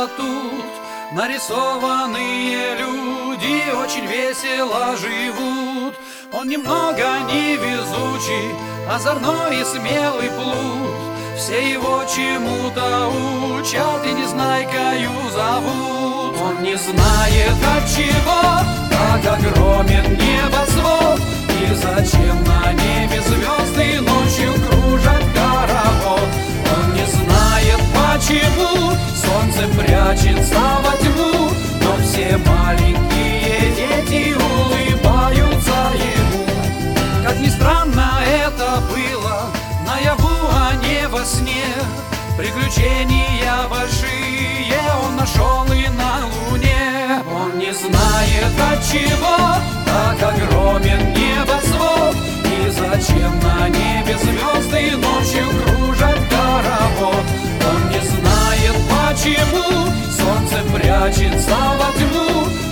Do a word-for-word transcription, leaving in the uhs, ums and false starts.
где-то тут нарисованные люди очень весело живут. Он немного невезучий, озорной и смелый плут. Все его чему-то учат и незнайкою зовут. Он не знает, от чего так огромен небосвод, и зачем на небе звезды ночью кружат хоровод. Он не знает, почему солнце прячется во тьму, но все маленькие дети улыбаются ему. Как ни странно это было, наяву, а не во сне, приключения большие он нашел и на луне. Он не знает, от чего так огромен небосвод, и зачем на небе звезды ночью кружат хоровод. Он не знает, почему солнце прячется во тьму,